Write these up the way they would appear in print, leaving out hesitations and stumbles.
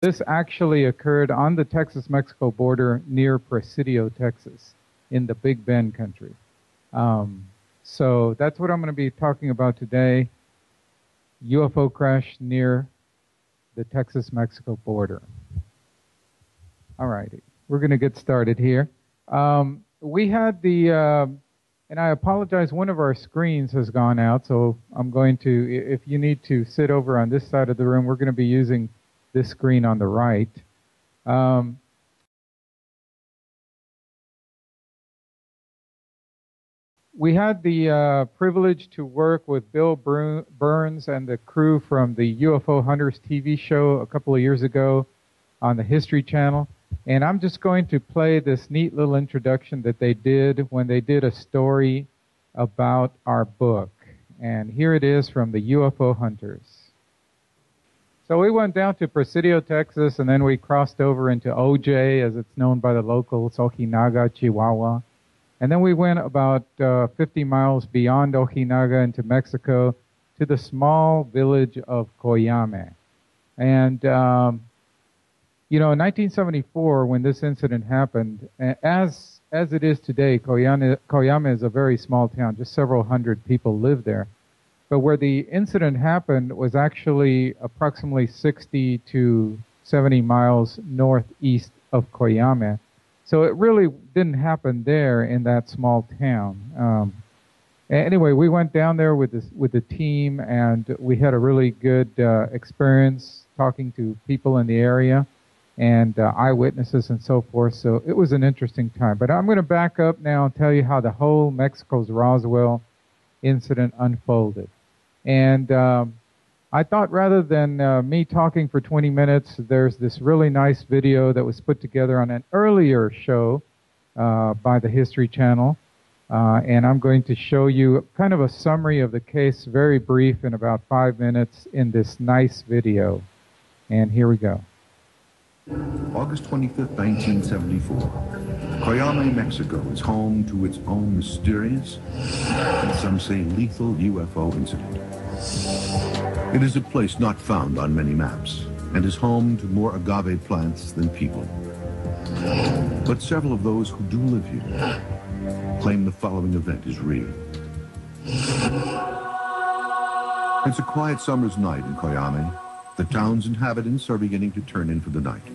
This actually occurred on the Texas-Mexico border near Presidio, Texas, in the Big Bend country. So that's what I'm going to be talking about today, UFO crash near the Texas-Mexico border. All righty, we're going to get started here. We had and I apologize, one of our screens has gone out, so I'm going to, if you need to sit over on this side of the room, we're going to be using this screen on the right. We had the privilege to work with Bill Burns and the crew from the UFO Hunters TV show a couple of years ago on the History Channel. And I'm just going to play this neat little introduction that they did when they did a story about our book. And here it is from the UFO Hunters. So we went down to Presidio, Texas, and then we crossed over into OJ, as it's known by the locals, Ojinaga, Chihuahua. And then we went about 50 miles beyond Ojinaga into Mexico to the small village of Coyame. And you know, in 1974, when this incident happened, as it is today, Coyame is a very small town. Just several hundred people live there. But where the incident happened was actually approximately 60 to 70 miles northeast of Coyame. So it really didn't happen there in that small town. Anyway, we went down there with the team, and we had a really good experience talking to people in the area and eyewitnesses and so forth. So it was an interesting time. But I'm going to back up now and tell you how the whole Mexico's Roswell incident unfolded. And I thought rather than me talking for 20 minutes, there's this really nice video that was put together on an earlier show by the History Channel. And I'm going to show you kind of a summary of the case, very brief, in about 5 minutes in this nice video. And here we go. August 25th, 1974. Coyame, Mexico is home to its own mysterious, and some say lethal UFO incident. It is a place not found on many maps, and is home to more agave plants than people. But several of those who do live here claim the following event is real. It's a quiet summer's night in Coyame. The town's inhabitants are beginning to turn in for the night.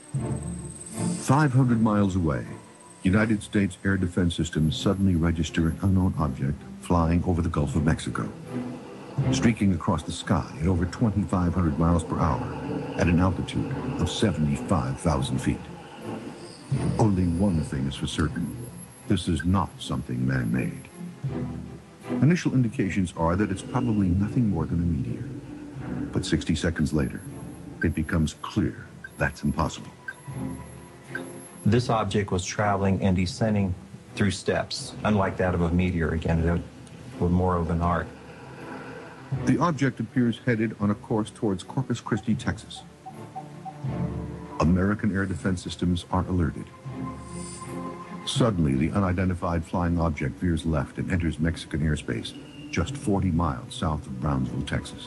500 miles away, United States Air Defense Systems suddenly register an unknown object flying over the Gulf of Mexico, streaking across the sky at over 2,500 miles per hour at an altitude of 75,000 feet. Only one thing is for certain. This is not something man-made. Initial indications are that it's probably nothing more than a meteor. But 60 seconds later, it becomes clear that's impossible. This object was traveling and descending through steps, unlike that of a meteor. Again, it was more of an arc. The object appears headed on a course towards Corpus Christi, Texas. American Air Defense Systems are alerted. Suddenly, the unidentified flying object veers left and enters Mexican airspace, just 40 miles south of Brownsville, Texas.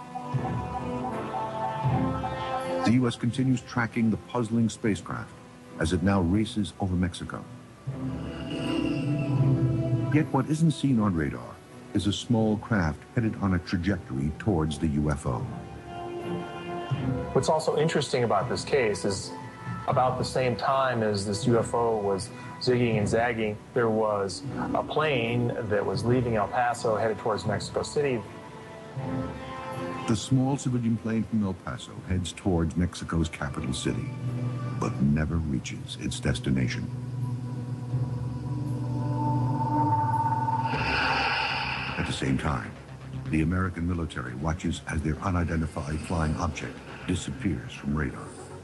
The U.S. continues tracking the puzzling spacecraft as it now races over Mexico. Yet what isn't seen on radar is a small craft headed on a trajectory towards the UFO. What's also interesting about this case is about the same time as this UFO was zigging and zagging, there was a plane that was leaving El Paso headed towards Mexico City. The small civilian plane from El Paso heads towards Mexico's capital city, but never reaches its destination. At the same time, the American military watches as their unidentified flying object disappears from radar.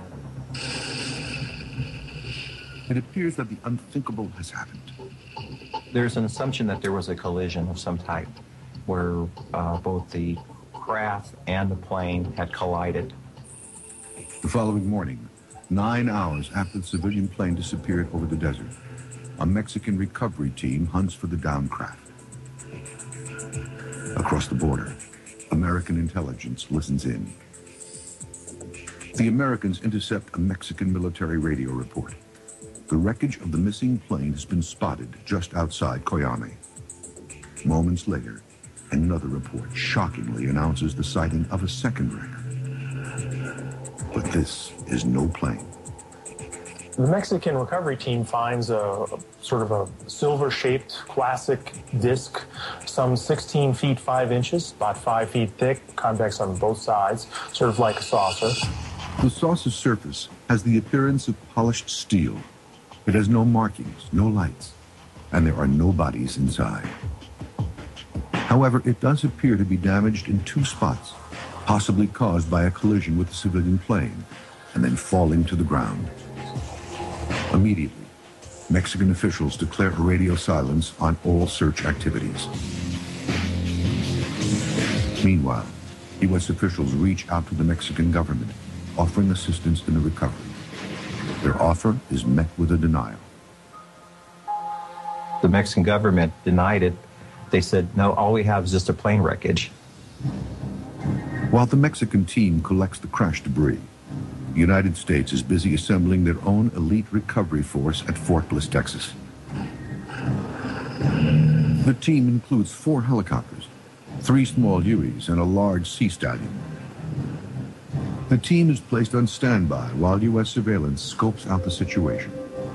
It appears that the unthinkable has happened. There's an assumption that there was a collision of some type where both the craft and the plane had collided. The following morning, 9 hours after the civilian plane disappeared over the desert, a Mexican recovery team hunts for the downed craft. Across the border, American intelligence listens in. The Americans intercept a Mexican military radio report. The wreckage of the missing plane has been spotted just outside Coyame. Moments later, another report shockingly announces the sighting of a second wreck. But this is no plane. The Mexican recovery team finds a sort of a silver-shaped classic disc, some 16 feet 5 inches, about 5 feet thick, convex on both sides, sort of like a saucer. The saucer's surface has the appearance of polished steel. It has no markings, no lights, and there are no bodies inside. However, it does appear to be damaged in 2 spots, possibly caused by a collision with a civilian plane, and then falling to the ground. Immediately, Mexican officials declare a radio silence on all search activities. Meanwhile, U.S. officials reach out to the Mexican government, offering assistance in the recovery. Their offer is met with a denial. The Mexican government denied it. They said, no, all we have is just a plane wreckage. While the Mexican team collects the crash debris, the United States is busy assembling their own elite recovery force at Fort Bliss, Texas. The team includes 4 helicopters, 3 small Hueys, and a large Sea Stallion. The team is placed on standby while U.S. surveillance scopes out the situation.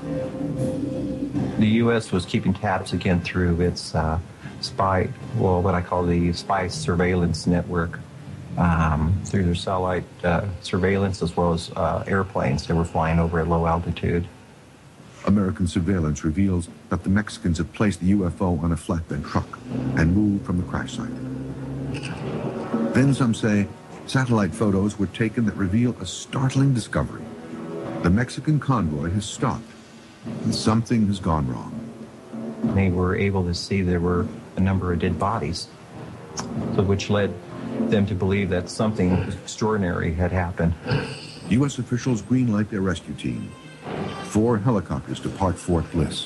The U.S. was keeping tabs again through its what I call the spy surveillance network, through their satellite surveillance as well as airplanes that were flying over at low altitude. American surveillance reveals that the Mexicans have placed the UFO on a flatbed truck and moved from the crash site. Then some say satellite photos were taken that reveal a startling discovery. The Mexican convoy has stopped, and something has gone wrong. They were able to see there were a number of dead bodies, so which led them to believe that something extraordinary had happened. U.S. officials greenlight their rescue team. 4 helicopters depart Fort Bliss.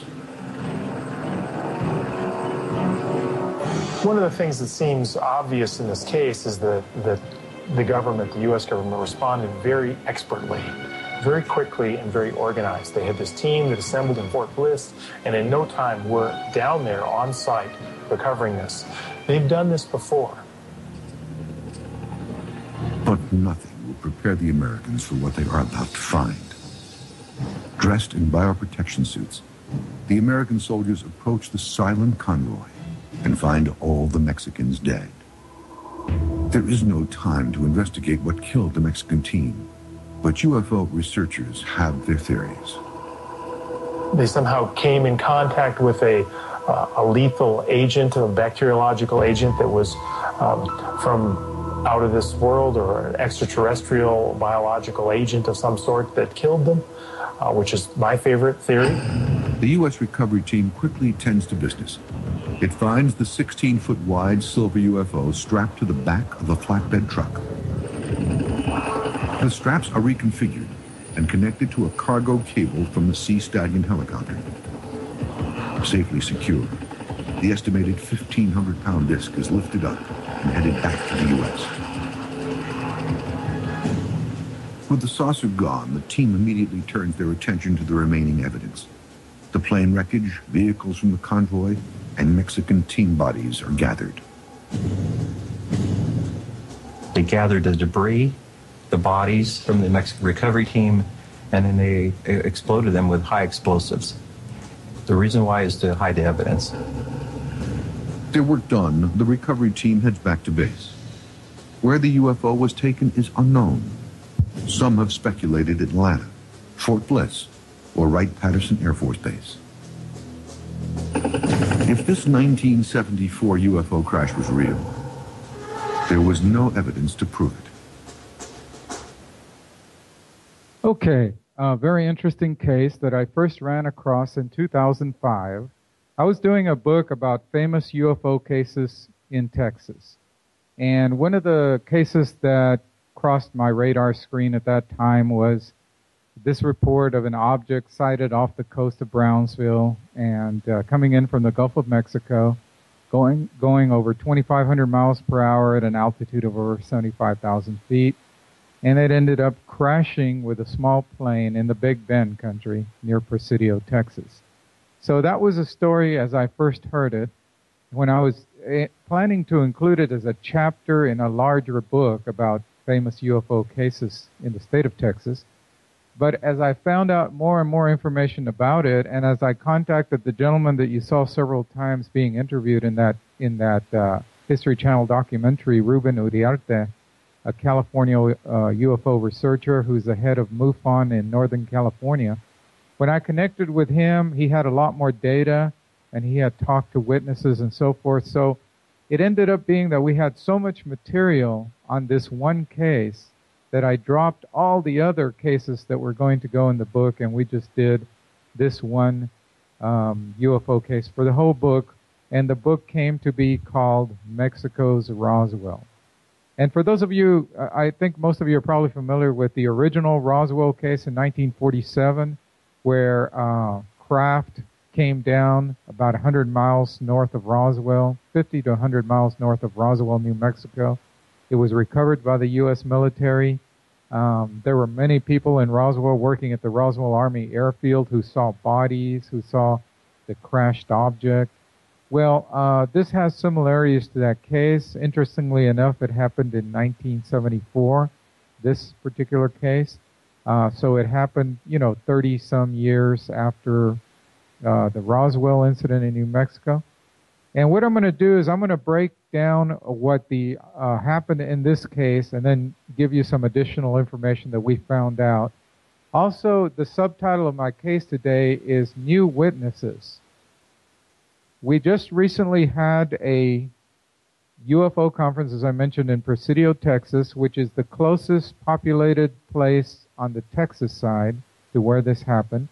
One of the things that seems obvious in this case is that the government, the U.S. government, responded very expertly, very quickly, and very organized. They had this team that assembled in Fort Bliss, and in no time were down there on site recovering this. They've done this before. But nothing will prepare the Americans for what they are about to find. Dressed in bioprotection suits, the American soldiers approach the silent convoy and find all the Mexicans dead. There is no time to investigate what killed the Mexican team, but UFO researchers have their theories. They somehow came in contact with a lethal agent, a bacteriological agent that was from out of this world, or an extraterrestrial biological agent of some sort that killed them, which is my favorite theory. The U.S. recovery team quickly tends to business. It finds the 16-foot wide silver UFO strapped to the back of a flatbed truck. The straps are reconfigured and connected to a cargo cable from the Sea Stallion helicopter. Safely secured, the estimated 1,500-pound disc is lifted up and headed back to the U.S. With the saucer gone, the team immediately turns their attention to the remaining evidence. The plane wreckage, vehicles from the convoy, and Mexican team bodies are gathered. They gathered the debris, the bodies from the Mexican recovery team, and then they exploded them with high explosives. The reason why is to hide the evidence. Their work done, the recovery team heads back to base. Where the UFO was taken is unknown. Some have speculated Atlanta, Fort Bliss, or Wright-Patterson Air Force Base. If this 1974 UFO crash was real, there was no evidence to prove it. Okay, a very interesting case that I first ran across in 2005. I was doing a book about famous UFO cases in Texas. And one of the cases that crossed my radar screen at that time was this report of an object sighted off the coast of Brownsville and coming in from the Gulf of Mexico, going over 2,500 miles per hour at an altitude of over 75,000 feet. and it ended up crashing with a small plane in the Big Bend country near Presidio, Texas. So that was a story as I first heard it, when I was planning to include it as a chapter in a larger book about famous UFO cases in the state of Texas. But as I found out more and more information about it, and as I contacted the gentleman that you saw several times being interviewed in that History Channel documentary, Ruben Uriarte, a California UFO researcher who's the head of MUFON in Northern California, when I connected with him, he had a lot more data, and he had talked to witnesses and so forth. So it ended up being that we had so much material on this one case that I dropped all the other cases that were going to go in the book, and we just did this one UFO case for the whole book, and the book came to be called Mexico's Roswell. And for those of you, I think most of you are probably familiar with the original Roswell case in 1947, where craft came down about 100 miles north of Roswell, 50 to 100 miles north of Roswell, New Mexico. It was recovered by the U.S. military. There were many people in Roswell working at the Roswell Army Airfield who saw bodies, who saw the crashed object. Well, this has similarities to that case. Interestingly enough, it happened in 1974, this particular case. So it happened, 30-some years after the Roswell incident in New Mexico. And what I'm going to do is I'm going to break down what happened in this case and then give you some additional information that we found out. Also, the subtitle of my case today is New Witnesses. We just recently had a UFO conference, as I mentioned, in Presidio, Texas, which is the closest populated place on the Texas side to where this happened.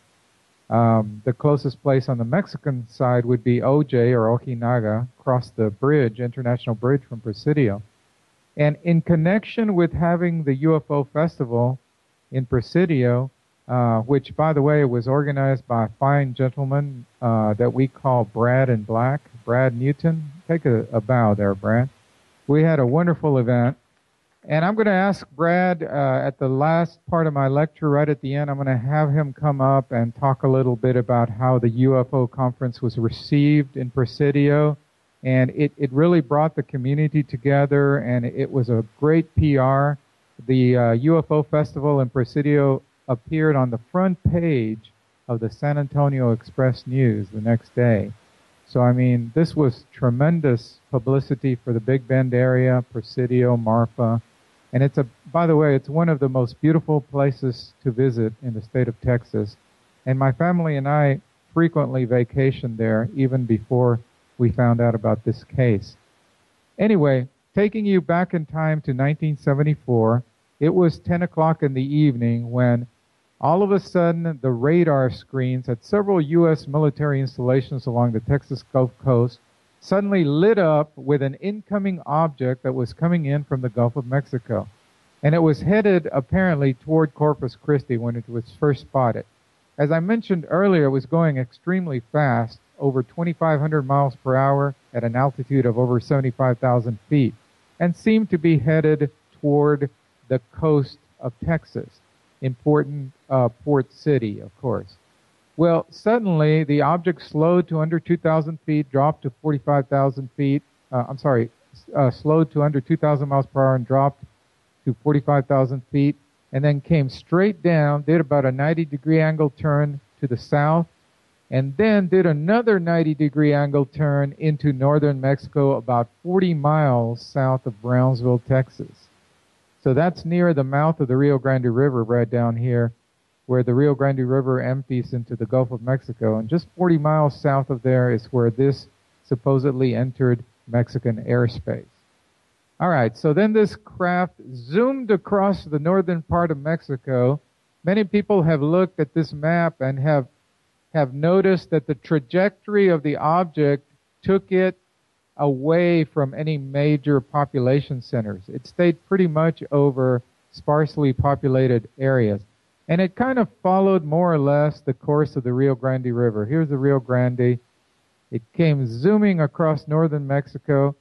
The closest place on the Mexican side would be OJ or Ojinaga, across the bridge, International Bridge from Presidio. And in connection with having the UFO festival in Presidio, which, by the way, was organized by a fine gentleman that we call Brad in Black, Brad Newton. Take a bow there, Brad. We had a wonderful event. And I'm going to ask Brad at the last part of my lecture, right at the end, I'm going to have him come up and talk a little bit about how the UFO conference was received in Presidio. And it really brought the community together, and it was a great PR. The UFO festival in Presidio appeared on the front page of the San Antonio Express News the next day. So, I mean, this was tremendous publicity for the Big Bend area, Presidio, Marfa. And by the way, it's one of the most beautiful places to visit in the state of Texas. And my family and I frequently vacationed there even before we found out about this case. Anyway, taking you back in time to 1974, it was 10 o'clock in the evening when all of a sudden the radar screens at several U.S. military installations along the Texas Gulf Coast suddenly lit up with an incoming object that was coming in from the Gulf of Mexico. And it was headed apparently toward Corpus Christi when it was first spotted. As I mentioned earlier, it was going extremely fast, over 2,500 miles per hour at an altitude of over 75,000 feet, and seemed to be headed toward the coast of Texas, important port city, of course. Well, suddenly the object slowed to under 2,000 feet, dropped to 45,000 feet. Slowed to under 2,000 miles per hour and dropped to 45,000 feet, and then came straight down, did about a 90-degree angle turn to the south, and then did another 90-degree angle turn into northern Mexico, about 40 miles south of Brownsville, Texas. So that's near the mouth of the Rio Grande River right down here, where the Rio Grande River empties into the Gulf of Mexico. And just 40 miles south of there is where this supposedly entered Mexican airspace. All right, so then this craft zoomed across the northern part of Mexico. Many people have looked at this map and have noticed that the trajectory of the object took it away from any major population centers. It stayed pretty much over sparsely populated areas. And it kind of followed more or less the course of the Rio Grande River. Here's the Rio Grande. It came zooming across northern Mexico.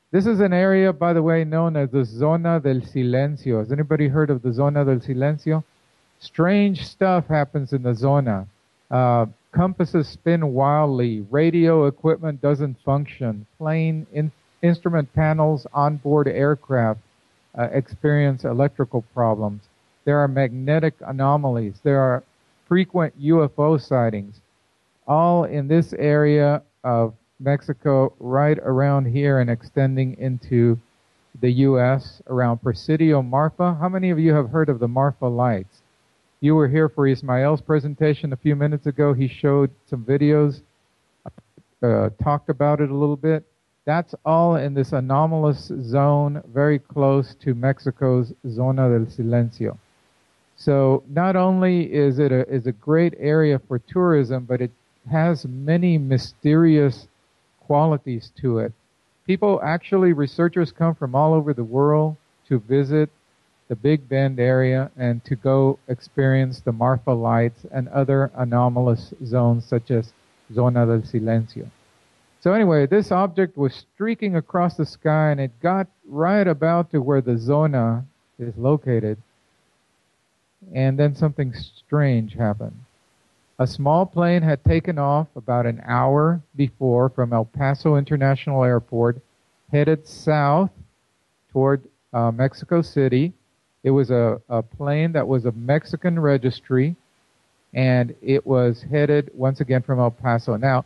This is an area, by the way, known as the Zona del Silencio. Has anybody heard of the Zona del Silencio? Strange stuff happens in the zona. Compasses spin wildly. Radio equipment doesn't function. Instrument panels on board aircraft experience electrical problems. There are magnetic anomalies. There are frequent UFO sightings, all in this area of Mexico, right around here and extending into the U.S. around Presidio Marfa. How many of you have heard of the Marfa Lights? You were here for Ismael's presentation a few minutes ago. He showed some videos, talked about it a little bit. That's all in this anomalous zone very close to Mexico's Zona del Silencio. So not only is it a great area for tourism, but it has many mysterious qualities to it. Researchers come from all over the world to visit the Big Bend area and to go experience the Marfa Lights and other anomalous zones such as Zona del Silencio. So anyway, this object was streaking across the sky and it got right about to where the zona is located. And then something strange happened. A small plane had taken off about an hour before from El Paso International Airport, headed south toward Mexico City. It was a plane that was of Mexican registry, and it was headed once again from El Paso. Now,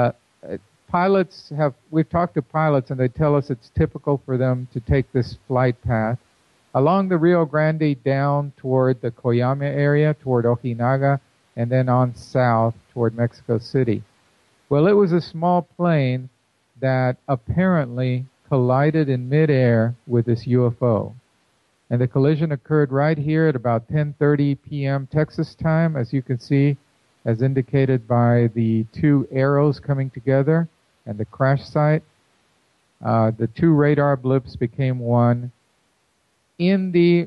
we've talked to pilots, and they tell us it's typical for them to take this flight path along the Rio Grande down toward the Coyame area, toward Ojinaga, and then on south toward Mexico City. Well, it was a small plane that apparently collided in midair with this UFO. And the collision occurred right here at about 10:30 p.m. Texas time, as you can see, as indicated by the two arrows coming together and the crash site. The two radar blips became one in the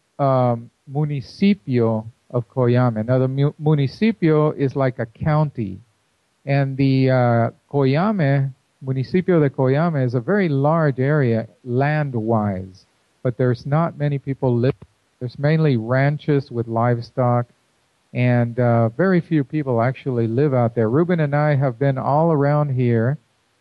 municipio of Coyame. Now, the municipio is like a county, and the municipio de Coyame is a very large area land-wise, but there's not many people live. There's mainly ranches with livestock, and very few people actually live out there. Ruben and I have been all around here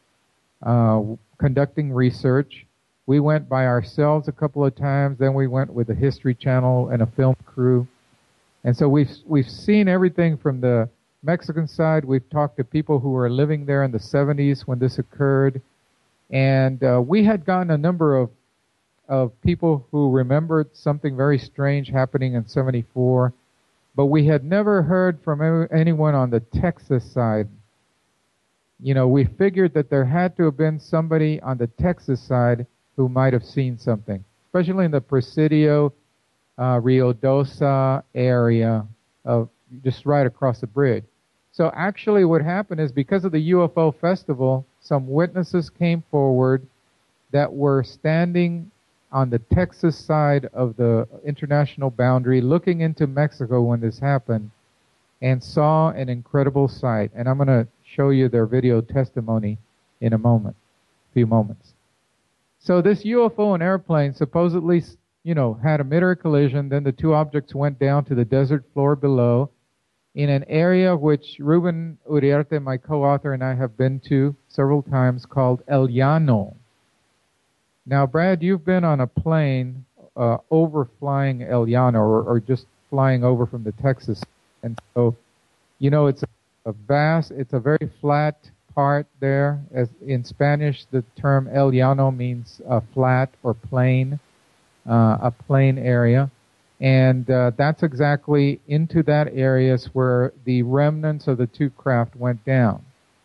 conducting research. We went by ourselves a couple of times, then we went with the History Channel and a film crew. And so we've seen everything from the Mexican side. We've talked to people who were living there in the 70s when this occurred. And we had gotten a number of people who remembered something very strange happening in 74, but we had never heard from anyone on the Texas side. You know, we figured that there had to have been somebody on the Texas side who might have seen something, especially in the Presidio, Rio Dosa area of just right across the bridge. So actually what happened is, because of the UFO festival, some witnesses came forward that were standing on the Texas side of the international boundary looking into Mexico when this happened and saw an incredible sight. And I'm going to show you their video testimony in a few moments. So this UFO and airplane supposedly, had a mid-air collision. Then the two objects went down to the desert floor below in an area which Ruben Uriarte, my co-author, and I have been to several times, called El Llano. Now, Brad, you've been on a plane overflying El Llano, or just flying over from the Texas. And so, it's it's a very flat part there. As in Spanish, the term El Llano means flat or plain, a plain area. And that's exactly into that area where the remnants of the two craft went down.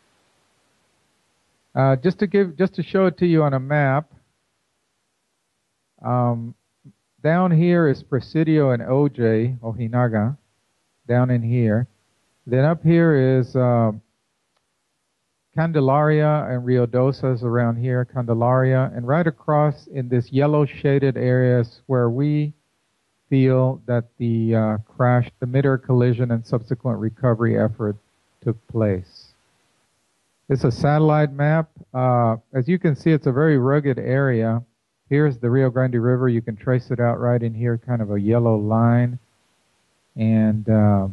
Just to show it to you on a map, down here is Presidio and Ojinaga, down in here. Then up here is Candelaria and Rio Dosa is around here, Candelaria, and right across in this yellow shaded areas where we feel that the crash, the mid-air collision and subsequent recovery effort took place. It's a satellite map. As you can see, it's a very rugged area. Here's the Rio Grande River. You can trace it out right in here, kind of a yellow line. And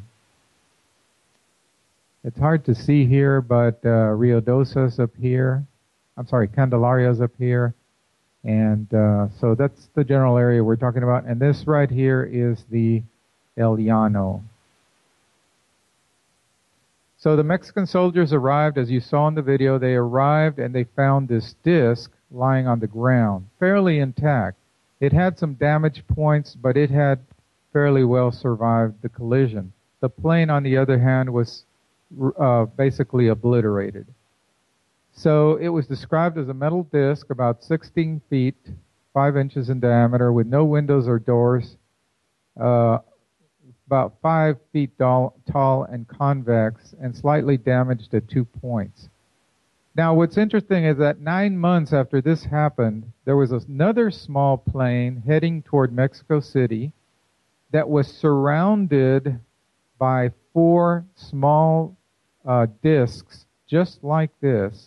it's hard to see here, but Rio Dosa's up here. I'm sorry, Candelaria's up here. And so that's the general area we're talking about. And this right here is the El Llano. So the Mexican soldiers arrived, as you saw in the video. They arrived and they found this disc lying on the ground, fairly intact. It had some damage points, but it had fairly well survived the collision. The plane, on the other hand, was basically obliterated. So it was described as a metal disc about 16 feet, 5 inches in diameter, with no windows or doors, about 5 feet tall and convex, and slightly damaged at 2 points. Now, what's interesting is that 9 months after this happened, there was another small plane heading toward Mexico City that was surrounded by 4 small discs, just like this.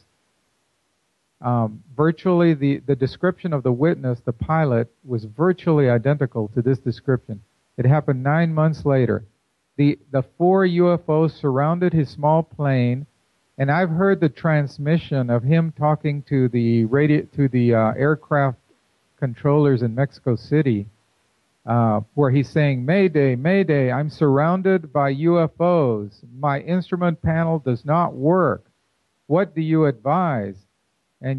Virtually, the description of the witness, the pilot, was virtually identical to this description. It happened 9 months later. The 4 UFOs surrounded his small plane, and I've heard the transmission of him talking to the aircraft controllers in Mexico City, where he's saying, "Mayday, Mayday, I'm surrounded by UFOs. My instrument panel does not work. What do you advise?" And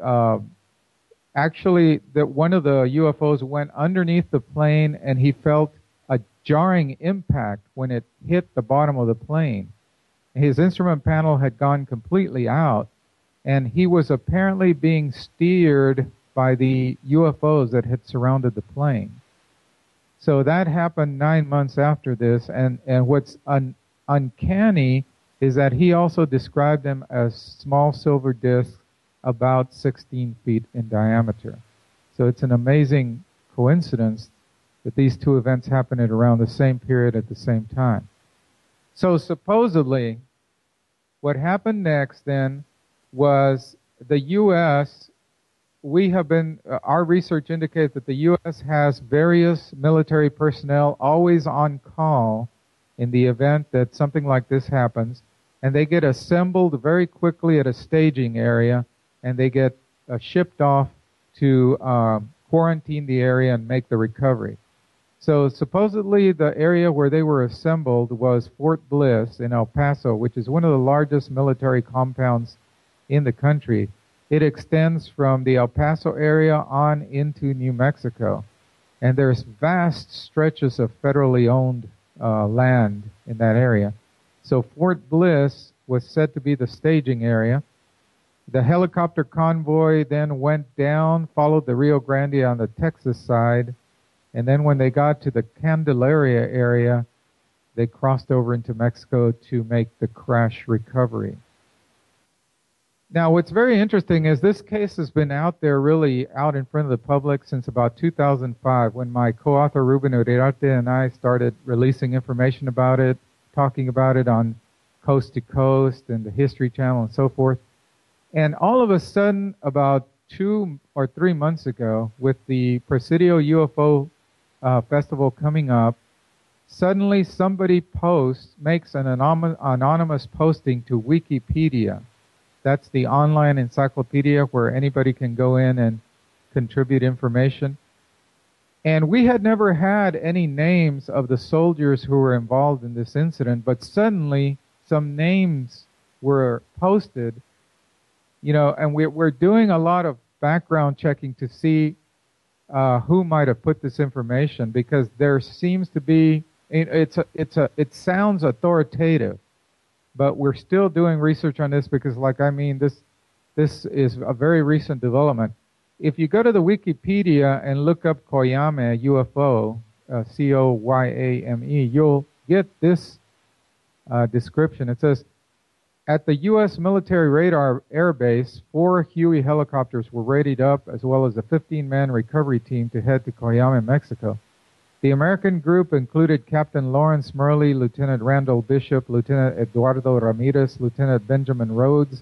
actually, one of the UFOs went underneath the plane, and he felt a jarring impact when it hit the bottom of the plane. His instrument panel had gone completely out, and he was apparently being steered by the UFOs that had surrounded the plane. So that happened 9 months after this, and what's uncanny is that he also described them as small silver discs about 16 feet in diameter. So it's an amazing coincidence that these two events happened at around the same period at the same time. So supposedly, what happened next then was the U.S., our research indicates that the U.S. has various military personnel always on call in the event that something like this happens, and they get assembled very quickly at a staging area, and they get shipped off to quarantine the area and make the recovery. So supposedly the area where they were assembled was Fort Bliss in El Paso, which is one of the largest military compounds in the country. It extends from the El Paso area on into New Mexico. And there's vast stretches of federally owned land in that area. So Fort Bliss was said to be the staging area. The helicopter convoy then went down, followed the Rio Grande on the Texas side, and then when they got to the Candelaria area, they crossed over into Mexico to make the crash recovery. Now, what's very interesting is this case has been out there, really out in front of the public since about 2005, when my co-author Ruben Uriarte and I started releasing information about it, talking about it on Coast to Coast and the History Channel and so forth. And all of a sudden, about 2 or 3 months ago, with the Presidio UFO festival coming up, suddenly somebody makes an anonymous posting to Wikipedia. That's the online encyclopedia where anybody can go in and contribute information. And we had never had any names of the soldiers who were involved in this incident, but suddenly some names were posted. And we're doing a lot of background checking to see who might have put this information, because there seems to be, it sounds authoritative, but we're still doing research on this because, this is a very recent development. If you go to the Wikipedia and look up Coyame UFO, Coyame, you'll get this description. It says, at the U.S. military radar air base, 4 Huey helicopters were readied up, as well as a 15-man recovery team to head to Coyame, Mexico. The American group included Captain Lawrence Murley, Lieutenant Randall Bishop, Lieutenant Eduardo Ramirez, Lieutenant Benjamin Rhodes,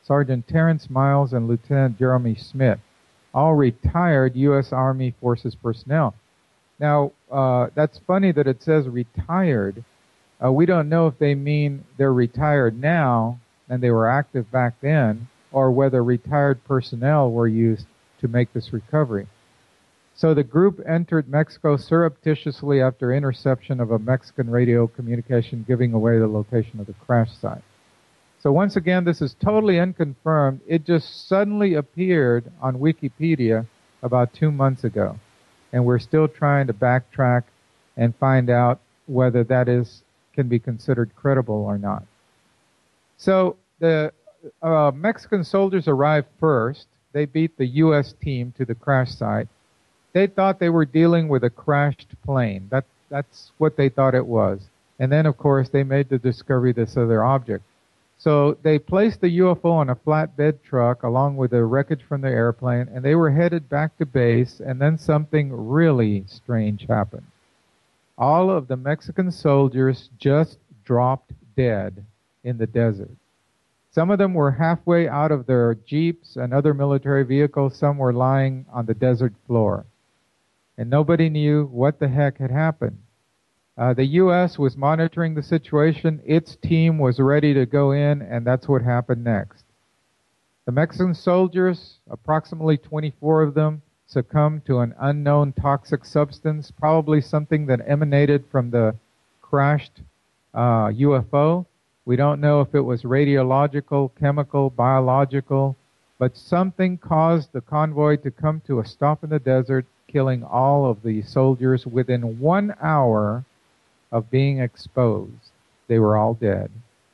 Sergeant Terrence Miles and Lieutenant Jeremy Smith, all retired U.S. Army Forces personnel. Now, that's funny that it says retired. We don't know if they mean they're retired now and they were active back then, or whether retired personnel were used to make this recovery. So the group entered Mexico surreptitiously after interception of a Mexican radio communication giving away the location of the crash site. So once again, this is totally unconfirmed. It just suddenly appeared on Wikipedia about 2 months ago. And we're still trying to backtrack and find out whether that can be considered credible or not. So the Mexican soldiers arrived first. They beat the U.S. team to the crash site. They thought they were dealing with a crashed plane. That's what they thought it was. And then, of course, they made the discovery of this other object. So they placed the UFO on a flatbed truck along with the wreckage from the airplane, and they were headed back to base, and then something really strange happened. All of the Mexican soldiers just dropped dead in the desert. Some of them were halfway out of their jeeps and other military vehicles. Some were lying on the desert floor. And nobody knew what the heck had happened. The U.S. was monitoring the situation. Its team was ready to go in, and that's what happened next. The Mexican soldiers, approximately 24 of them, succumbed to an unknown toxic substance, probably something that emanated from the crashed UFO. We don't know if it was radiological, chemical, biological, but something caused the convoy to come to a stop in the desert, killing all of the soldiers within 1 hour of being exposed. They were all dead.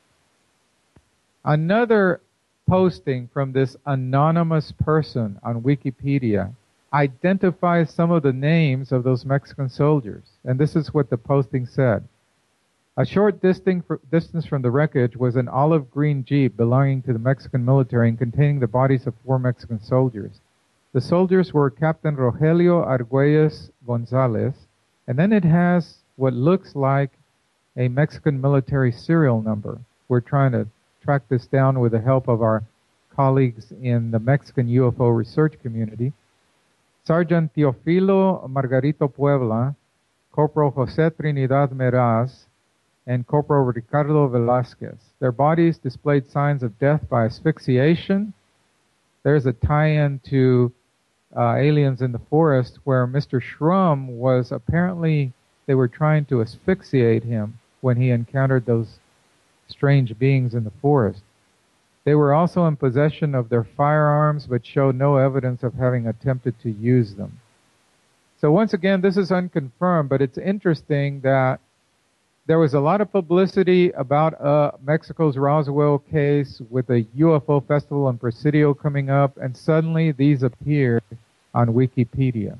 Another posting from this anonymous person on Wikipedia identifies some of the names of those Mexican soldiers. And this is what the posting said. A short distance from the wreckage was an olive green Jeep belonging to the Mexican military and containing the bodies of 4 Mexican soldiers. The soldiers were Captain Rogelio Argüelles Gonzalez, and then it has what looks like a Mexican military serial number. We're trying to track this down with the help of our colleagues in the Mexican UFO research community. Sergeant Teofilo Margarito Puebla, Corporal Jose Trinidad Meraz, and Corporal Ricardo Velázquez. Their bodies displayed signs of death by asphyxiation. There's a tie-in to Aliens in the Forest where Mr. Shrum was apparently, they were trying to asphyxiate him when he encountered those strange beings in the forest. They were also in possession of their firearms but showed no evidence of having attempted to use them. So once again, this is unconfirmed, but it's interesting that there was a lot of publicity about Mexico's Roswell case with the UFO festival in Presidio coming up, and suddenly these appeared on Wikipedia.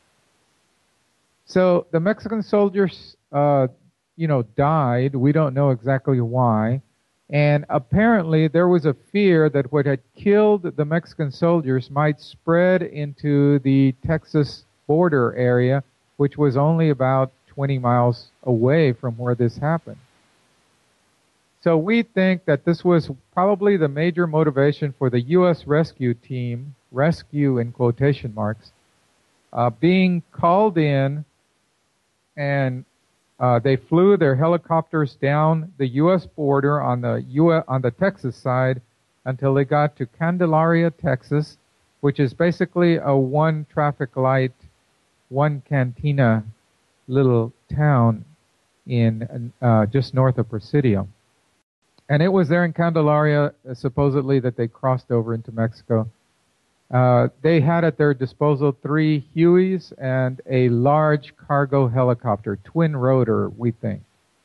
So the Mexican soldiers, died. We don't know exactly why. And apparently there was a fear that what had killed the Mexican soldiers might spread into the Texas border area, which was only about 20 miles away from where this happened. So we think that this was probably the major motivation for the U.S. rescue team, rescue in quotation marks, being called in, and they flew their helicopters down the U.S. border on the Texas side until they got to Candelaria, Texas, which is basically a one traffic light, one cantina little town in just north of Presidio. And it was there in Candelaria, supposedly, that they crossed over into Mexico. They had at their disposal 3 Hueys and a large cargo helicopter, twin rotor, we think.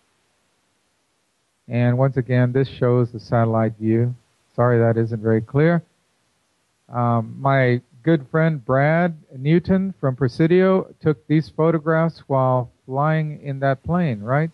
And once again, this shows the satellite view. Sorry that isn't very clear. My good friend Brad Newton from Presidio took these photographs while flying in that plane, right?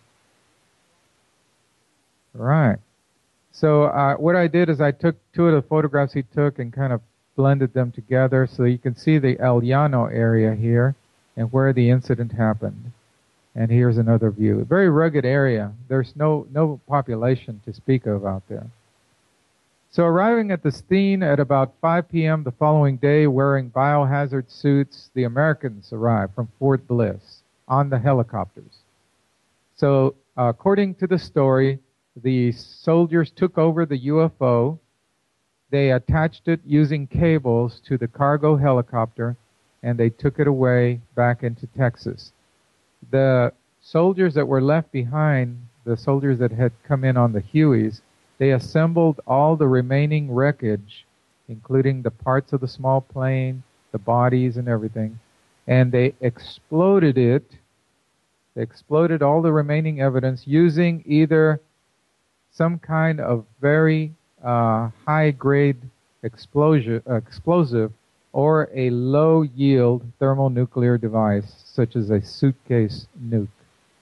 Right. So what I did is I took 2 of the photographs he took and kind of blended them together so you can see the El Llano area here and where the incident happened. And here's another view. A very rugged area. There's no population to speak of out there. So arriving at the scene at about 5 p.m. the following day wearing biohazard suits, the Americans arrived from Fort Bliss on the helicopters. So according to the story, the soldiers took over the UFO. They attached it using cables to the cargo helicopter, and they took it away back into Texas. The soldiers that were left behind, the soldiers that had come in on the Hueys, they assembled all the remaining wreckage, including the parts of the small plane, the bodies and everything, and they exploded it. They exploded all the remaining evidence using either some kind of very high-grade explosive or a low-yield thermonuclear device, such as a suitcase nuke.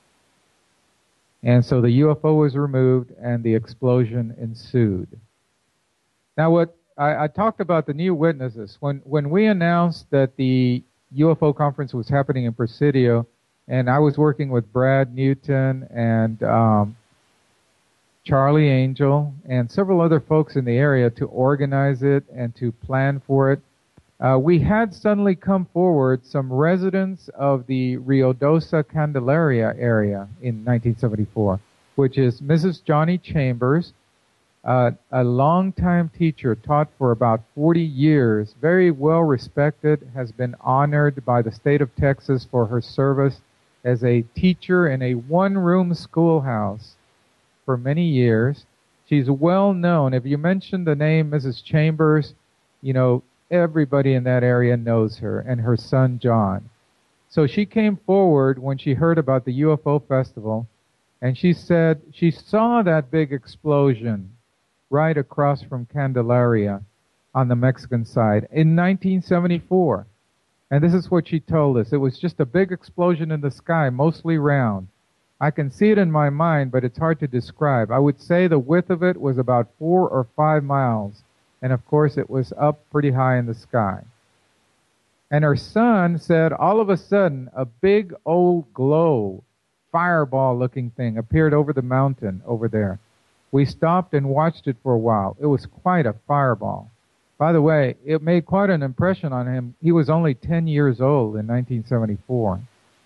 And so the UFO was removed and the explosion ensued. Now what I talked about the new witnesses. When we announced that the UFO conference was happening in Presidio, and I was working with Brad Newton and Charlie Angel and several other folks in the area to organize it and to plan for it, we had suddenly come forward some residents of the Ruidoso Candelaria area in 1974, which is Mrs. Johnny Chambers, a longtime teacher, taught for about 40 years, very well respected, has been honored by the state of Texas for her service as a teacher in a one-room schoolhouse for many years. She's well known. If you mention the name Mrs. Chambers, you know, everybody in that area knows her, and her son John. So she came forward when she heard about the UFO festival, and she said she saw that big explosion right across from Candelaria on the Mexican side in 1974. And this is what she told us. It was just a big explosion in the sky, mostly round. I can see it in my mind, but it's hard to describe. I would say the width of it was about 4 or 5 miles. And of course, it was up pretty high in the sky. And her son said, all of a sudden, a big old glow, fireball-looking thing appeared over the mountain over there. We stopped and watched it for a while. It was quite a fireball. By the way, it made quite an impression on him. He was only 10 years old in 1974.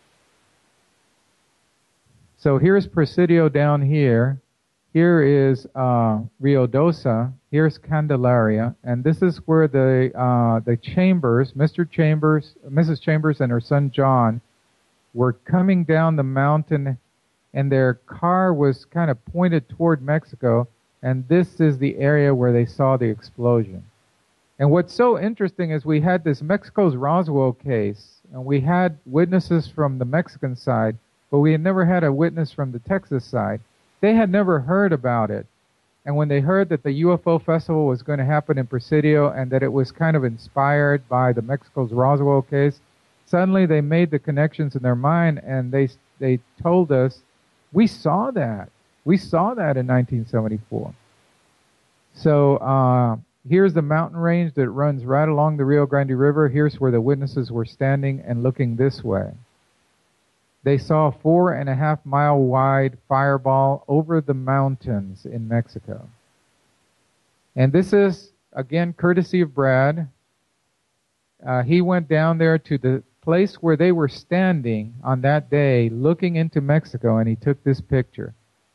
So here's Presidio down here. Here is Ruidoso. Here's Candelaria, and this is where the Chambers, Mr. Chambers, Mrs. Chambers, and her son John were coming down the mountain, and their car was kind of pointed toward Mexico, and this is the area where they saw the explosion. And what's so interesting is we had this Mexico's Roswell case, and we had witnesses from the Mexican side, but we had never had a witness from the Texas side. They had never heard about it. And when they heard that the UFO festival was going to happen in Presidio and that it was kind of inspired by the Mexico's Roswell case, suddenly they made the connections in their mind, and they told us, we saw that. We saw that in 1974. So here's the mountain range that runs right along the Rio Grande River. Here's where the witnesses were standing and looking this way. They saw a 4.5 mile wide fireball over the mountains in Mexico. And this is, again, courtesy of Brad. He went down there to the place where they were standing on that day looking into Mexico, and he took this picture.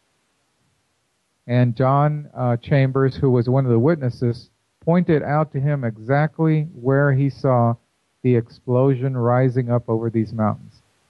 And John Chambers, who was one of the witnesses, pointed out to him exactly where he saw the explosion rising up over these mountains.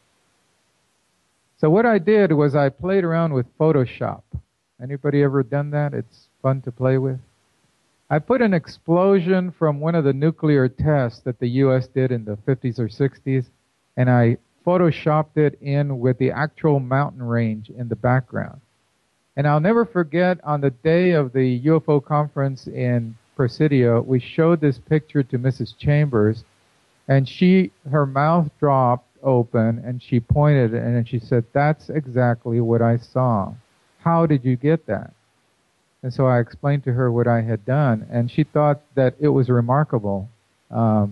So what I did was I played around with Photoshop. Anybody ever done that? It's fun to play with. I put an explosion from one of the nuclear tests that the U.S. did in the 50s or 60s, and I Photoshopped it in with the actual mountain range in the background. And I'll never forget, on the day of the UFO conference in Presidio, we showed this picture to Mrs. Chambers, and her mouth dropped open, and she pointed, and she said, "That's exactly what I saw. How did you get that?" And so I explained to her what I had done, and she thought that it was remarkable, that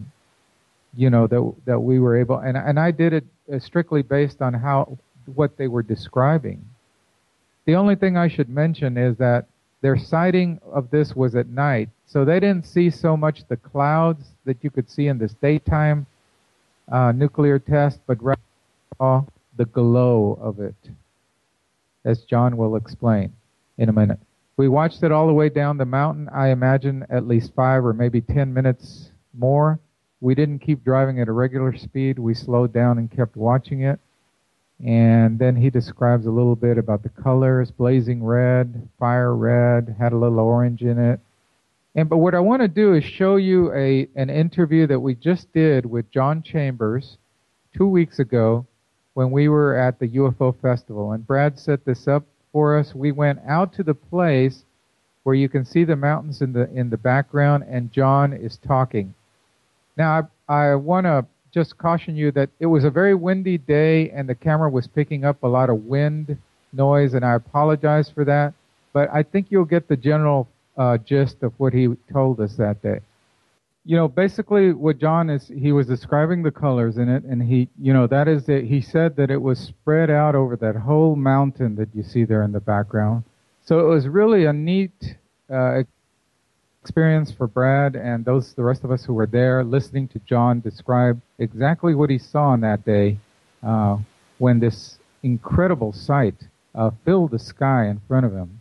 we were able, and I did it strictly based on what they were describing. The only thing I should mention is that their sighting of this was at night, so they didn't see so much the clouds that you could see in this daytime nuclear test, but rather saw the glow of it, as John will explain in a minute. We watched it all the way down the mountain, I imagine at least 5 or maybe 10 minutes more. We didn't keep driving at a regular speed. We slowed down and kept watching it. And then he describes a little bit about the colors: blazing red, fire red, had a little orange in it. But what I want to do is show you an interview that we just did with John Chambers 2 weeks ago when we were at the UFO Festival. And Brad set this up for us. We went out to the place where you can see the mountains in the background, and John is talking. Now, I want to just caution you that it was a very windy day, and the camera was picking up a lot of wind noise, and I apologize for that. But I think you'll get the general gist of what he told us that day. You know, basically what John is, he was describing the colors in it, and he said that it was spread out over that whole mountain that you see there in the background. So it was really a neat experience for Brad and the rest of us who were there, listening to John describe exactly what he saw on that day when this incredible sight filled the sky in front of him.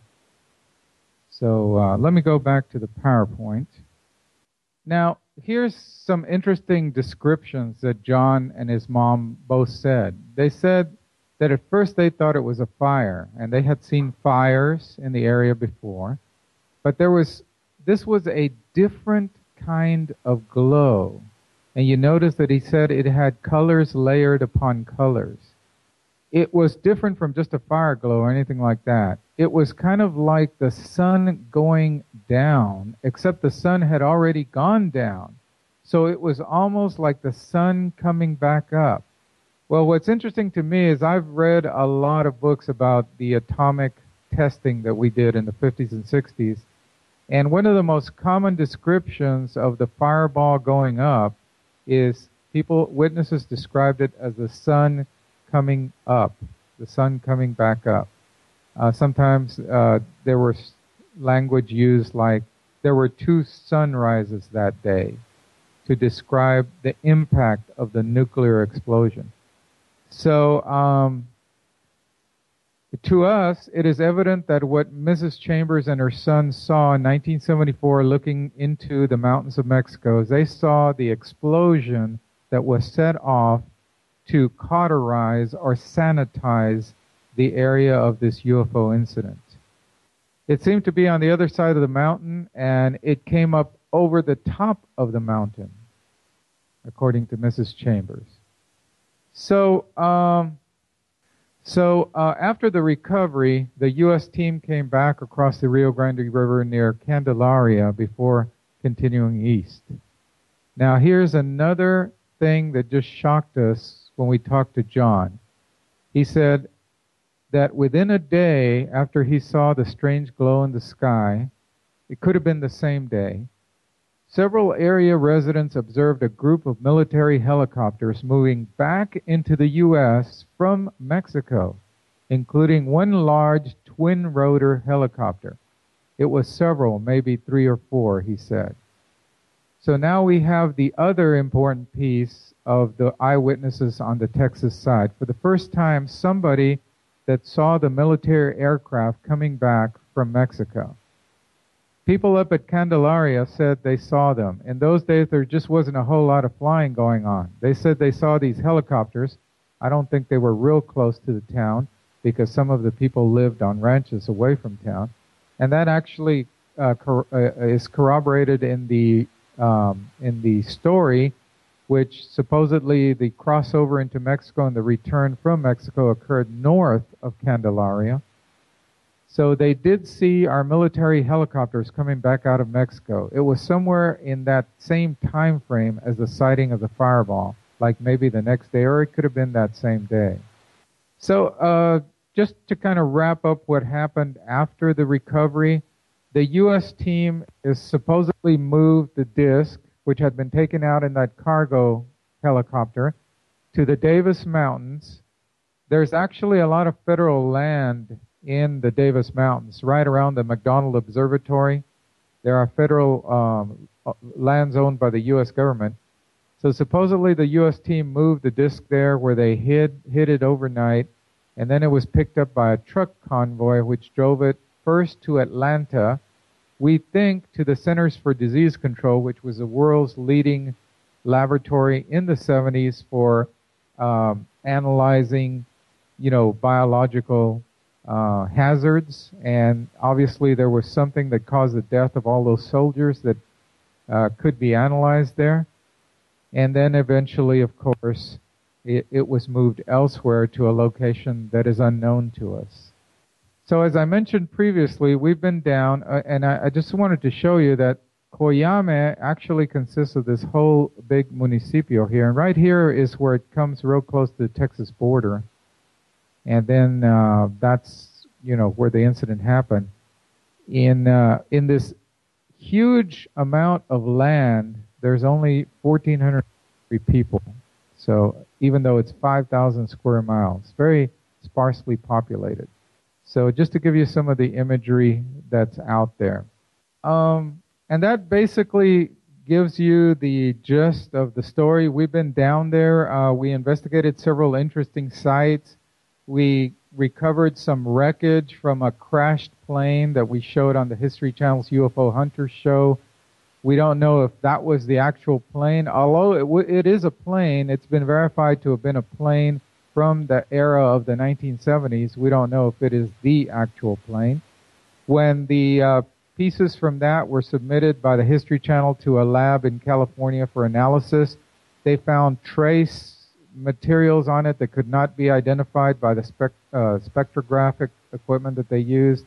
So let me go back to the PowerPoint. Now, here's some interesting descriptions that John and his mom both said. They said that at first they thought it was a fire, and they had seen fires in the area before, but this was a different kind of glow. And you notice that he said it had colors layered upon colors. It was different from just a fire glow or anything like that. It was kind of like the sun going down, except the sun had already gone down. So it was almost like the sun coming back up. Well, what's interesting to me is I've read a lot of books about the atomic testing that we did in the 50s and 60s. And one of the most common descriptions of the fireball going up is witnesses described it as the sun coming up, the sun coming back up. Sometimes there was language used like there were 2 sunrises that day to describe the impact of the nuclear explosion. So to us, it is evident that what Mrs. Chambers and her son saw in 1974 looking into the mountains of Mexico is they saw the explosion that was set off to cauterize or sanitize the area of this UFO incident. It seemed to be on the other side of the mountain, and it came up over the top of the mountain, according to Mrs. Chambers. So after the recovery, the U.S. team came back across the Rio Grande River near Candelaria before continuing east. Now, here's another thing that just shocked us when we talked to John. He said that within a day after he saw the strange glow in the sky, it could have been the same day, several area residents observed a group of military helicopters moving back into the U.S. from Mexico, including one large twin-rotor helicopter. It was several, maybe 3 or 4, he said. So now we have the other important piece of the eyewitnesses on the Texas side. For the first time, somebody that saw the military aircraft coming back from Mexico. People up at Candelaria said they saw them. In those days, there just wasn't a whole lot of flying going on. They said they saw these helicopters. I don't think they were real close to the town because some of the people lived on ranches away from town. And that actually is corroborated in the story, which supposedly the crossover into Mexico and the return from Mexico occurred north of Candelaria. So they did see our military helicopters coming back out of Mexico. It was somewhere in that same time frame as the sighting of the fireball, like maybe the next day, or it could have been that same day. So just to kind of wrap up what happened after the recovery, the U.S. team is supposedly moved the disc, which had been taken out in that cargo helicopter, to the Davis Mountains. There's actually a lot of federal land in the Davis Mountains, right around the McDonald Observatory. There are federal lands owned by the U.S. government. So supposedly the U.S. team moved the disc there where they hid it overnight, and then it was picked up by a truck convoy which drove it first to Atlanta, we think to the Centers for Disease Control, which was the world's leading laboratory in the 70s for analyzing, biological hazards. And obviously there was something that caused the death of all those soldiers that could be analyzed there. And then eventually, of course, it was moved elsewhere to a location that is unknown to us. So as I mentioned previously, we've been down, and I just wanted to show you that Coyame actually consists of this whole big municipio here. And right here is where it comes real close to the Texas border. And then that's, where the incident happened. In this huge amount of land, there's only 1,400 people. So even though it's 5,000 square miles, very sparsely populated. So just to give you some of the imagery that's out there. And that basically gives you the gist of the story. We've been down there. We investigated several interesting sites. We recovered some wreckage from a crashed plane that we showed on the History Channel's UFO Hunter show. We don't know if that was the actual plane, although it is a plane. It's been verified to have been a plane from the era of the 1970s. We don't know if it is the actual plane. When the pieces from that were submitted by the History Channel to a lab in California for analysis, they found trace materials on it that could not be identified by the spectrographic equipment that they used.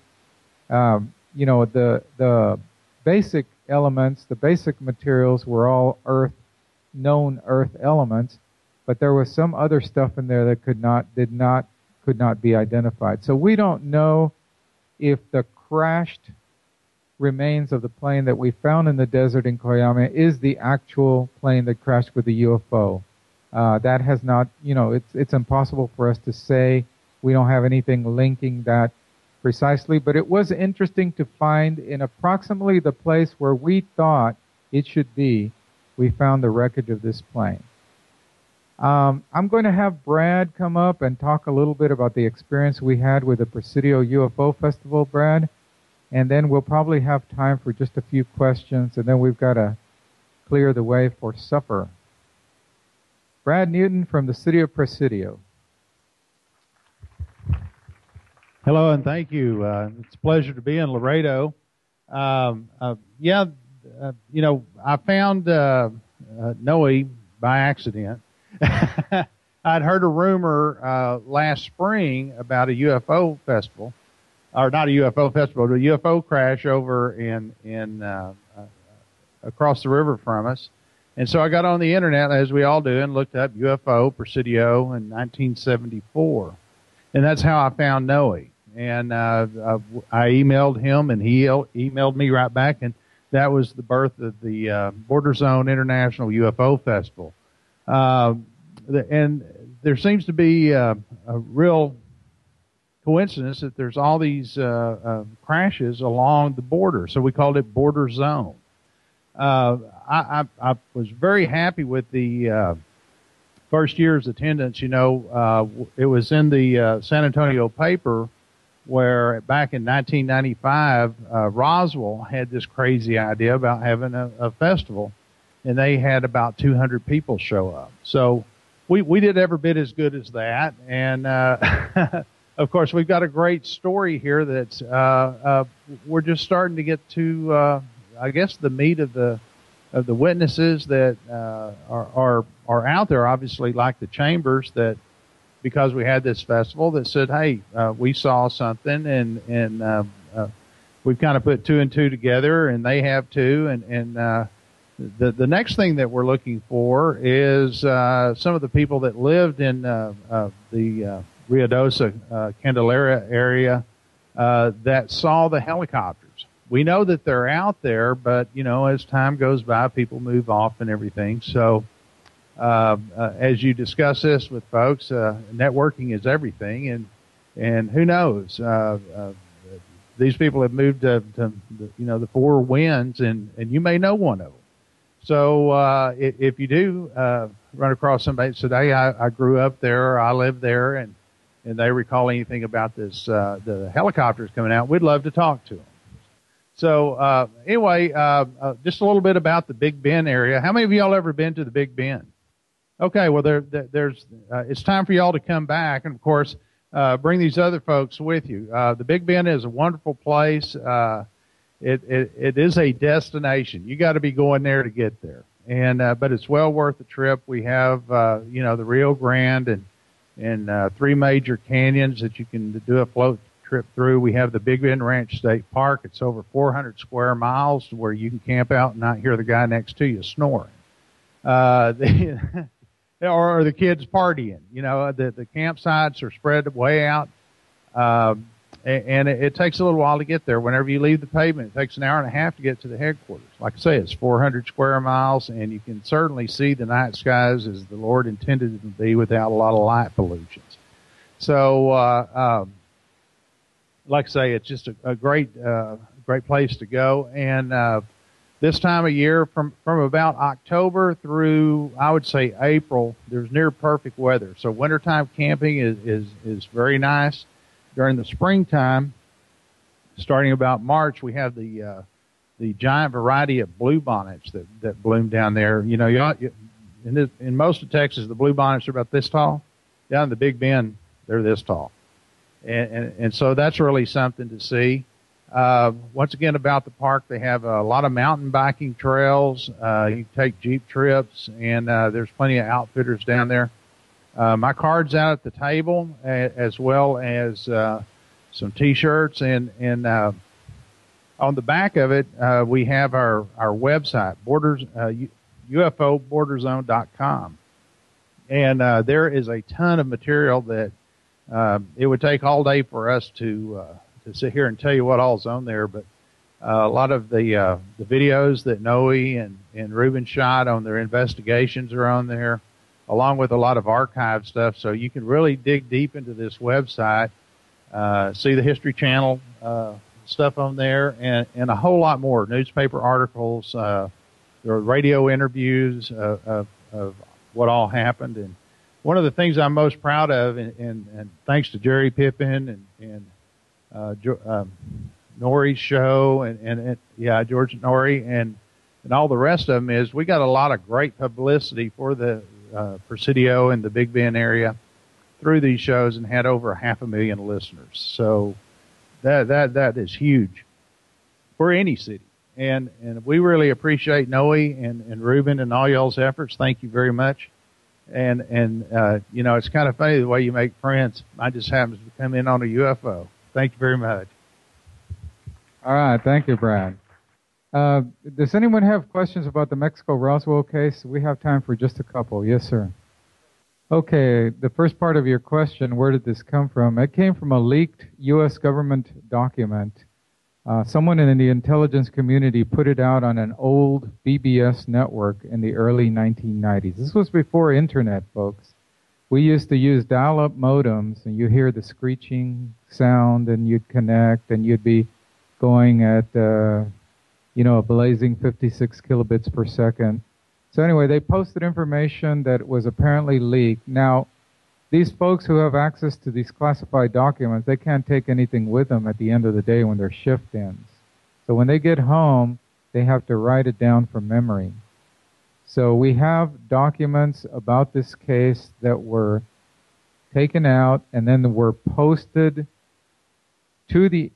The basic elements, the basic materials were all known Earth elements, but there was some other stuff in there that could not be identified. So we don't know if the crashed remains of the plane that we found in the desert in Coyame is the actual plane that crashed with the UFO. That has not, it's impossible for us to say. We don't have anything linking that precisely, but it was interesting to find in approximately the place where we thought it should be, we found the wreckage of this plane. I'm going to have Brad come up and talk a little bit about the experience we had with the Presidio UFO Festival, Brad, and then we'll probably have time for just a few questions, and then we've got to clear the way for supper. Brad Newton from the city of Presidio. Hello, and thank you. It's a pleasure to be in Laredo. I found Noe by accident. I'd heard a rumor last spring about a UFO festival, or not a UFO festival, but a UFO crash over in across the river from us. And so I got on the internet, as we all do, and looked up UFO Presidio in 1974. And that's how I found Noe. And I emailed him, and he emailed me right back, and that was the birth of the Border Zone International UFO Festival. And there seems to be a real coincidence that there's all these crashes along the border, so we called it Border Zone. I was very happy with the first year's attendance. It was in the San Antonio paper where back in 1995, Roswell had this crazy idea about having a festival, and they had about 200 people show up. So we did every bit as good as that, and of course we've got a great story here that's we're just starting to get to I guess the meat of the witnesses that are out there, obviously, like the Chambers, that because we had this festival that said, hey, we saw something, and we've kind of put two and two together, and they have too, and the next thing that we're looking for is some of the people that lived in the Ruidoso, Candelaria area that saw the helicopters. We know that they're out there, but, as time goes by, people move off and everything. So as you discuss this with folks, networking is everything. And who knows? These people have moved to the Four Winds, and you may know one of them. So if you do run across somebody today, I grew up there, I lived there, and they recall anything about this, the helicopters coming out, we'd love to talk to them. So anyway, just a little bit about the Big Bend area. How many of y'all ever been to the Big Bend? Okay, well there's it's time for y'all to come back, and of course bring these other folks with you. The Big Bend is a wonderful place. It is a destination. You got to be going there to get there, and but it's well worth the trip. We have the Rio Grande and three major canyons that you can do a float trip through. We have the Big Bend Ranch State Park. It's over 400 square miles where you can camp out and not hear the guy next to you snoring. Or the kids partying. The campsites are spread way out. And it takes a little while to get there. Whenever you leave the pavement, it takes an hour and a half to get to the headquarters. Like I say, it's 400 square miles, and you can certainly see the night skies as the Lord intended it to be without a lot of light pollutions. So, like I say, it's just a great place to go. And this time of year, from about October through, I would say, April, there's near perfect weather. So wintertime camping is very nice. During the springtime, starting about March, we have the giant variety of bluebonnets that bloom down there. In most of Texas, the bluebonnets are about this tall. Down in the Big Bend, they're this tall, and so that's really something to see. Once again, about the park, they have a lot of mountain biking trails. You can take Jeep trips, and there's plenty of outfitters down there. My card's out at the table, as well as some T-shirts, and on the back of it, we have our website, UFOBorderZone.com, and there is a ton of material that it would take all day for us to sit here and tell you what all's on there, but a lot of the videos that Noe and Ruben shot on their investigations are on there, along with a lot of archive stuff. So you can really dig deep into this website, see the History Channel stuff on there, and a whole lot more. Newspaper articles, there are radio interviews of what all happened. And one of the things I'm most proud of, and thanks to Jerry Pippin and Norrie's show, and George Norrie and all the rest of them, is we got a lot of great publicity for the Presidio and the Big Bend area through these shows, and had over 500,000 listeners. So that is huge for any city, and we really appreciate Noe and Ruben and all y'all's efforts. Thank you very much. And it's kind of funny the way you make friends. I just happened to come in on a UFO. Thank you very much. All right, thank you, Brad. Does anyone have questions about the Mexico Roswell case? We have time for just a couple. Yes, sir. Okay, the first part of your question, where did this come from? It came from a leaked U.S. government document. Someone in the intelligence community put it out on an old BBS network in the early 1990s. This was before internet, folks. We used to use dial-up modems, and you hear the screeching sound, and you'd connect, and you'd be going at a blazing 56 kilobits per second. So anyway, they posted information that was apparently leaked. Now, these folks who have access to these classified documents, they can't take anything with them at the end of the day when their shift ends. So when they get home, they have to write it down from memory. So we have documents about this case that were taken out and then were posted to the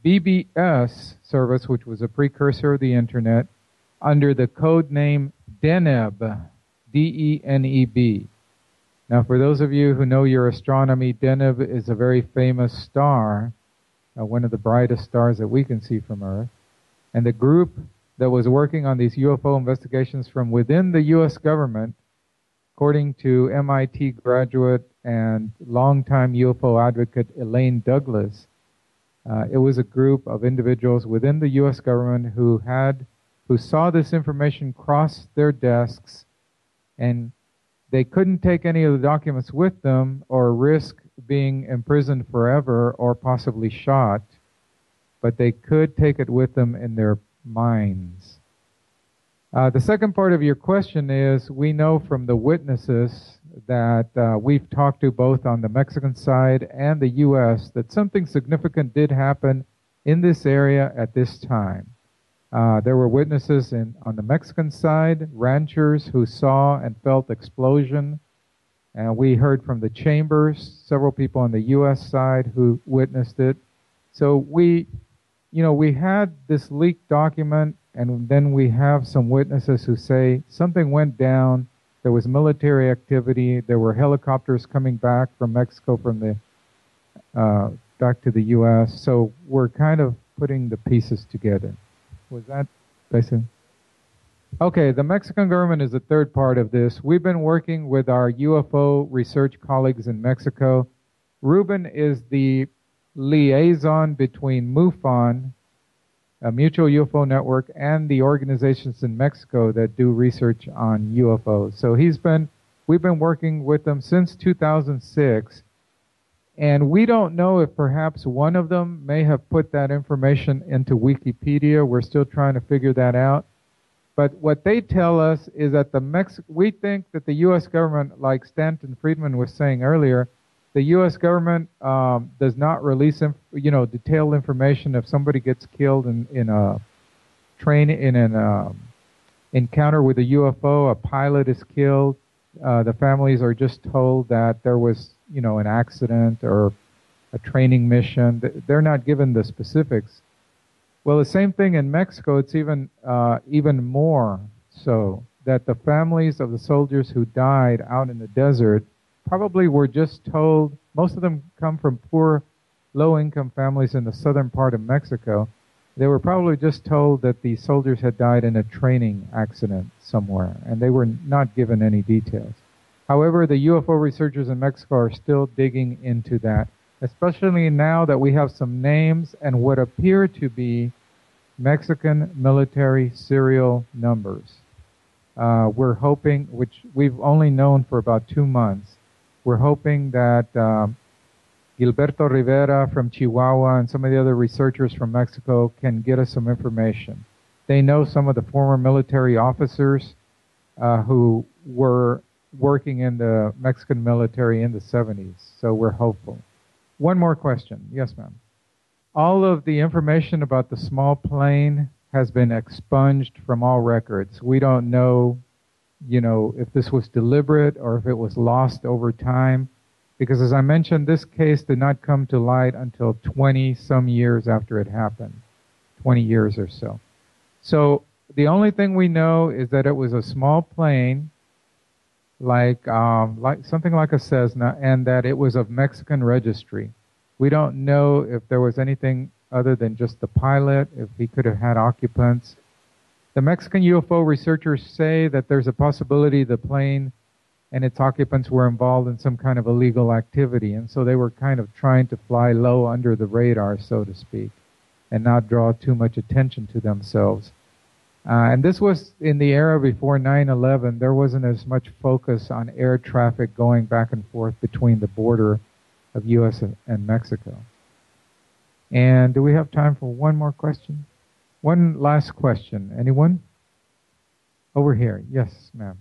BBS service, which was a precursor of the internet, under the code name Deneb, D-E-N-E-B. Now, for those of you who know your astronomy, Deneb is a very famous star, one of the brightest stars that we can see from Earth. And the group that was working on these UFO investigations from within the U.S. government, according to MIT graduate and longtime UFO advocate Elaine Douglas, it was a group of individuals within the U.S. government who saw this information cross their desks, and they couldn't take any of the documents with them or risk being imprisoned forever or possibly shot, but they could take it with them in their minds. The second part of your question is, we know from the witnesses that we've talked to both on the Mexican side and the U.S. that something significant did happen in this area at this time. There were witnesses on the Mexican side, ranchers who saw and felt explosion. And we heard from the chambers, several people on the U.S. side who witnessed it. So we had this leaked document, and then we have some witnesses who say something went down. There was military activity. There were helicopters coming back from Mexico back to the U.S. So we're kind of putting the pieces together. Was that basically? Okay, the Mexican government is the third part of this. We've been working with our UFO research colleagues in Mexico. Ruben is the liaison between MUFON, a mutual UFO network, and the organizations in Mexico that do research on UFOs. So we've been working with them since 2006, and we don't know if perhaps one of them may have put that information into Wikipedia. We're still trying to figure that out. But what they tell us is that we think that the U.S. government, like Stanton Friedman was saying earlier, the U.S. government does not release, detailed information if somebody gets killed in an encounter with a UFO. A pilot is killed. The families are just told that there was, an accident or a training mission. They're not given the specifics. Well, the same thing in Mexico. It's even more so that the families of the soldiers who died out in the desert probably were just told. Most of them come from poor, low-income families in the southern part of Mexico. They were probably just told that the soldiers had died in a training accident somewhere, and they were not given any details. However, the UFO researchers in Mexico are still digging into that, especially now that we have some names and what appear to be Mexican military serial numbers. We're hoping, which we've only known for about 2 months, we're hoping that Gilberto Rivera from Chihuahua and some of the other researchers from Mexico can get us some information. They know some of the former military officers who were working in the Mexican military in the 70s, so we're hopeful. One more question. Yes, ma'am. All of the information about the small plane has been expunged from all records. We don't know, if this was deliberate or if it was lost over time. Because as I mentioned, this case did not come to light until 20-some years after it happened. 20 years or so. So the only thing we know is that it was a small plane, like something like a Cessna, and that it was of Mexican registry. We don't know if there was anything other than just the pilot, if he could have had occupants. The Mexican UFO researchers say that there's a possibility the plane and its occupants were involved in some kind of illegal activity, and so they were kind of trying to fly low under the radar, so to speak, and not draw too much attention to themselves. And this was in the era before 9/11. There wasn't as much focus on air traffic going back and forth between the border of U.S. and Mexico. And do we have time for one more question? One last question. Anyone? Over here. Yes, ma'am.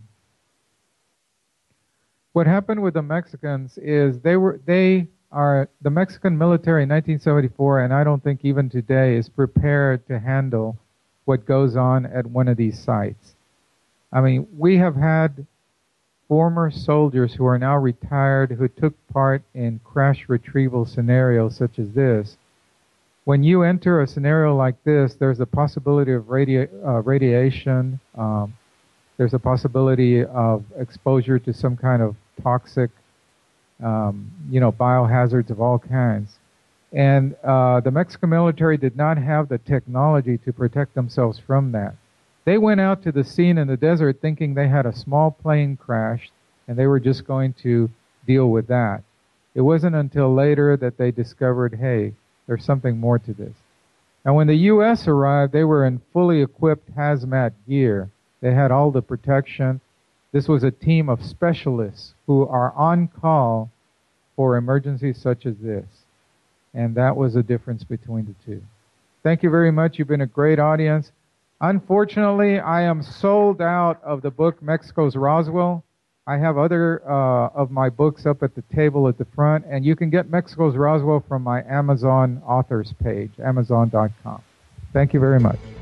What happened with the Mexicans is the Mexican military in 1974, and I don't think even today, is prepared to handle what goes on at one of these sites. I mean, we have had former soldiers who are now retired who took part in crash retrieval scenarios such as this. When you enter a scenario like this, there's a possibility of radiation. There's a possibility of exposure to some kind of toxic, biohazards of all kinds. And the Mexican military did not have the technology to protect themselves from that. They went out to the scene in the desert thinking they had a small plane crash, and they were just going to deal with that. It wasn't until later that they discovered, hey, there's something more to this. And when the U.S. arrived, they were in fully equipped hazmat gear. They had all the protection. This was a team of specialists who are on call for emergencies such as this. And that was the difference between the two. Thank you very much. You've been a great audience. Unfortunately, I am sold out of the book Mexico's Roswell. I have other of my books up at the table at the front, and you can get Mexico's Roswell from my Amazon authors page, amazon.com. Thank you very much.